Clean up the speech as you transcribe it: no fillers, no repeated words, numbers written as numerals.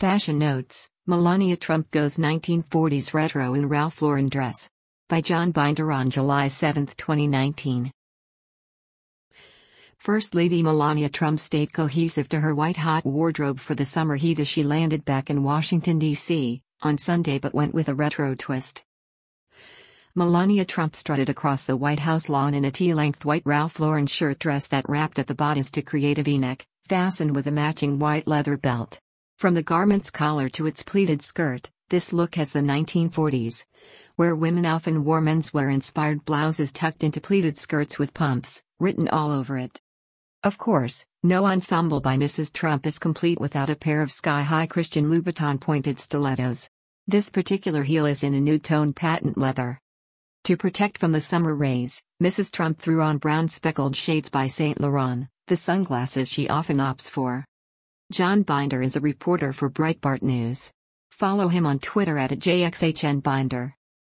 Fashion notes: Melania Trump goes 1940s retro in Ralph Lauren dress. By John Binder on July 7, 2019. First Lady Melania Trump stayed cohesive to her white-hot wardrobe for the summer heat as she landed back in Washington, D.C., on Sunday, but went with a retro twist. Melania Trump strutted across the White House lawn in a tee-length white Ralph Lauren shirt dress that wrapped at the bodice to create a V-neck, fastened with a matching white leather belt. From the garment's collar to its pleated skirt, this look has the 1940s, where women often wore menswear-inspired blouses tucked into pleated skirts with pumps written all over it. Of course, no ensemble by Mrs. Trump is complete without a pair of sky-high Christian Louboutin pointed stilettos. This particular heel is in a nude-tone patent leather. To protect from the summer rays, Mrs. Trump threw on brown speckled shades by Saint Laurent, the sunglasses she often opts for. John Binder is a reporter for Breitbart News. Follow him on Twitter @JXHNBinder.